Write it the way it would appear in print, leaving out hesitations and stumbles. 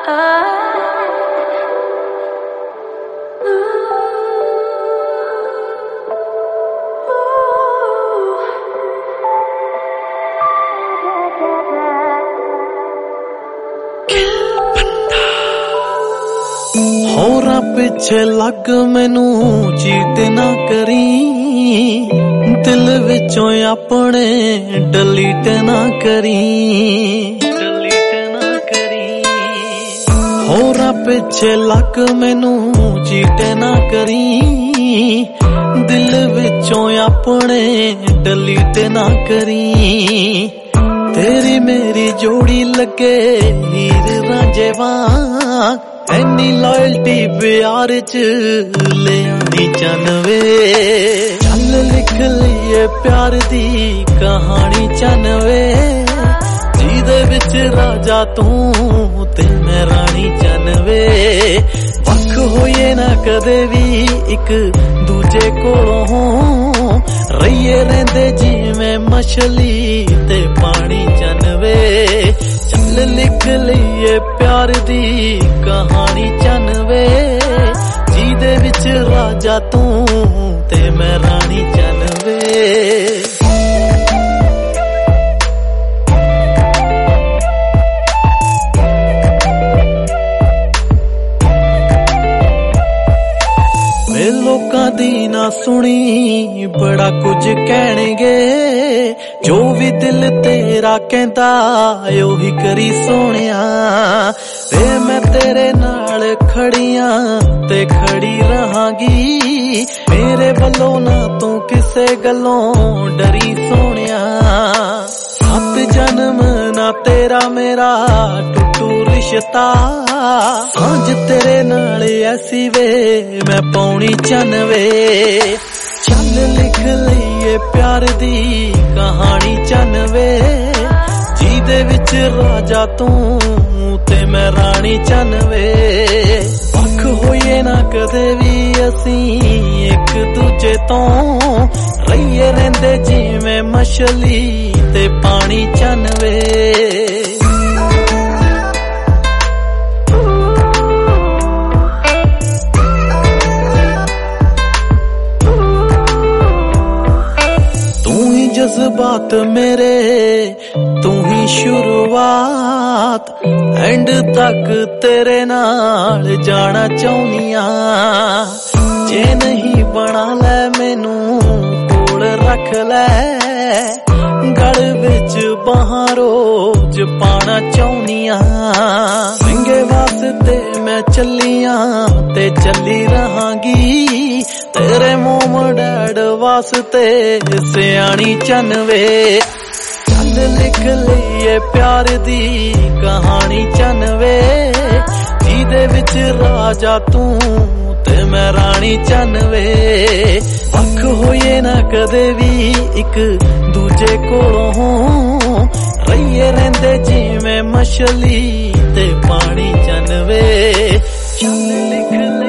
होरा पिछे लग मैनू चीट ना करी, दिल विचों अपने डिलीट ना करी, होरा पिछे लग मैनू चीट ना करी, दिल विचों अपने डिलीट ना करी। तेरी मेरी जोड़ी लगे हीर रांझे वांग, एनी लॉयल्टी प्यार च ले आनी चनवे। चल लिख लईए प्यार दी कहानी चनवे, जिदे विच राजा तू ते मैं रानी चनवे। वख होइए ना कदे भी एक दूजे कोलों, रहिए रहिंदे जिवें मछली ते पानी चनवे। चल लिख लईए प्यार दी कहानी चनवे, जिदे विच राजा तू ते मैं रानी चनवे। लोकां दी ना सुनी बड़ा कुछ कहणगे, जो भी दिल तेरा कहंदा ओही करी सोहणिया। वे मैं तेरे नाल खड़ियां ते खड़ी रहांगी, मेरे वल्लों ना तू किसे गल्लों डरी सोहणिया। 7 जन्म ना तेरा मेरा टूटू रिश्ता, सांझ तेरे नाल ऐसी वे मैं पौनी चनवे। चल लिख लईए प्यार दी कहानी चनवे, जिदे विच राजा तू ते मैं रानी चनवे। वख होइए ना कदे भी असीं एक दूजे तो, रहिए रहिंदे जिवें मछली ते पानी चनवे। जज्बात मेरे तू ही शुरुआत, एंड तक तेरे नाल जाना चाहुनिया। जे नहीं बना ले मैनू कोल रख ले, गल विच बाहां रोज पाना चाहुनिया। सिंगे वास्ते मैं चलियां ते चली रहांगी, तेरे मोम डैड वास्ते सियाणी चनवे। चल लिख लईए प्यार दी कहानी चनवे, जिदे विच राजा तू ते मैं रानी चनवे। वख होइए ना कदे भी एक दूजे कोलों, रहिए रहिंदे जिवें मछली ते पानी चनवे। चल लिख